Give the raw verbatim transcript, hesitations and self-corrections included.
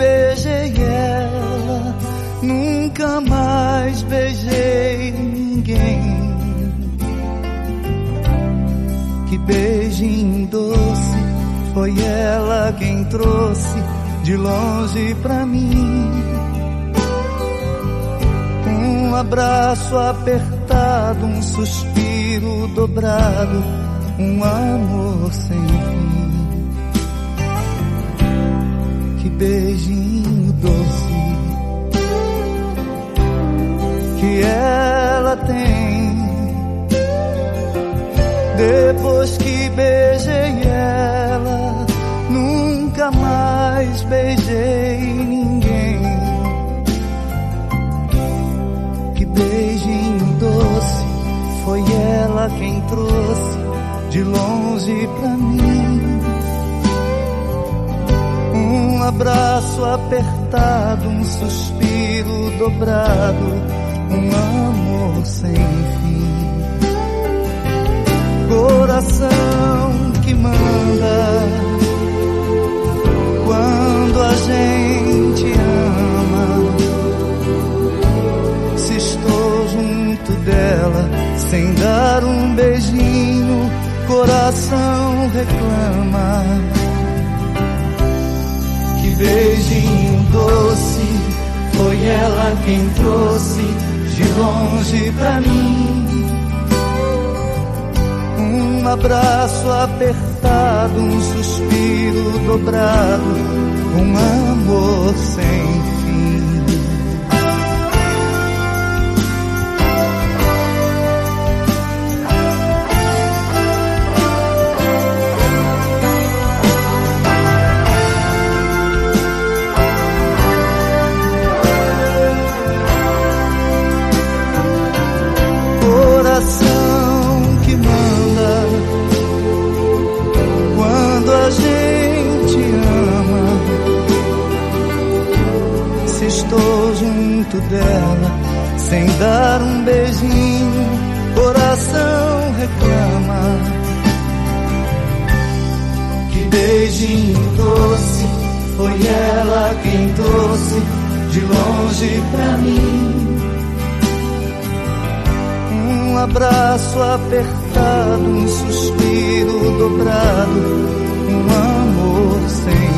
beijei ela, nunca mais beijei ninguém. Que beijinho doce, foi ela quem trouxe de longe pra mim. Um abraço apertado, um suspiro dobrado, um amor sem fim. Que beijinho doce que ela tem. Depois que beijei ela, nunca mais beijei ninguém. Que beijinho doce, foi ela quem trouxe de longe pra mim. Um abraço apertado, um suspiro dobrado, um amor sem fim. Coração que manda quando a gente ama. Se estou junto dela sem dar um beijinho, coração reclama. Que beijinho doce, foi ela quem trouxe de longe pra mim. Um abraço apertado, um suspiro dobrado, um amor sem fim. Coração que manda quando a gente ama. Se estou junto dela sem dar um beijinho, coração reclama. Que beijinho doce, foi ela quem trouxe de longe pra mim. Um abraço apertado, um suspiro dobrado, um amor sem